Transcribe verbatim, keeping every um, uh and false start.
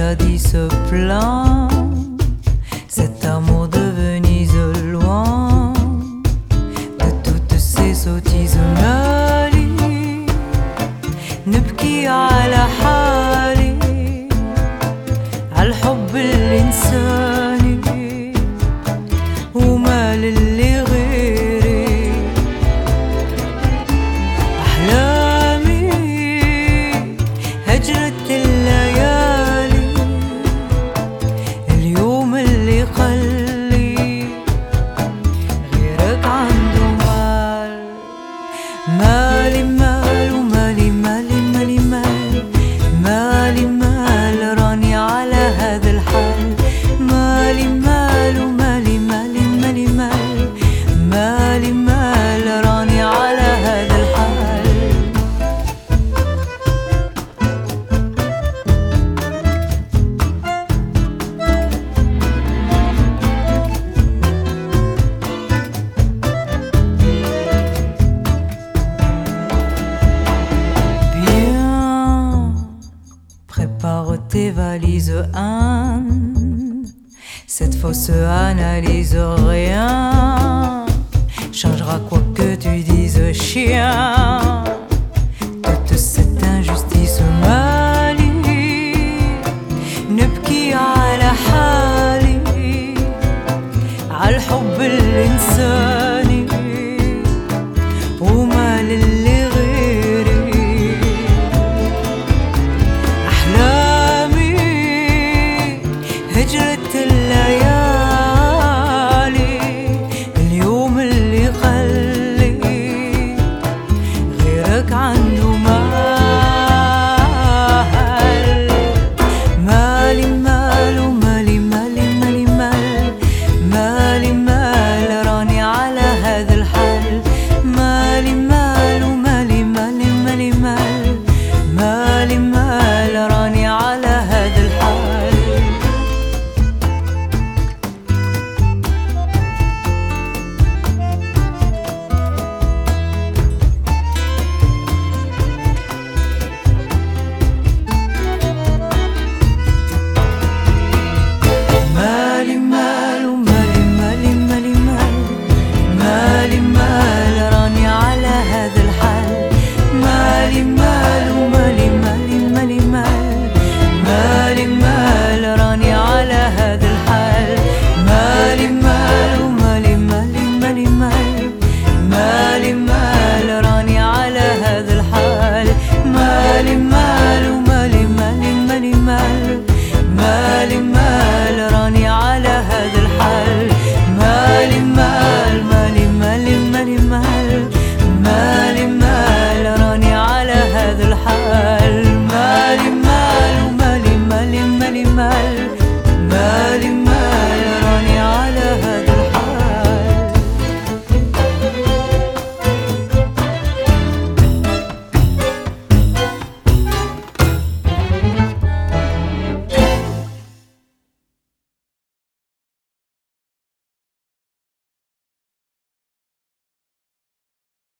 jadis plein, cet amour de Venise loin de toutes ces sottises. مالي نبكي على حالي، عالحب الإنساني، ومال اللي غيري. أحلامي هجرت الليالي، اليوم اللي قلي غيرك عنده مال. مالي مال ومالي مالي مالي مال، مالي مال راني على هذا الحال. مالي مال ومالي مالي مالي مال، مالي مال راني على هذا الحال. Prépare tes valises, Anne. Cette fausse analyse, rien changera quoi que tu dises, chien.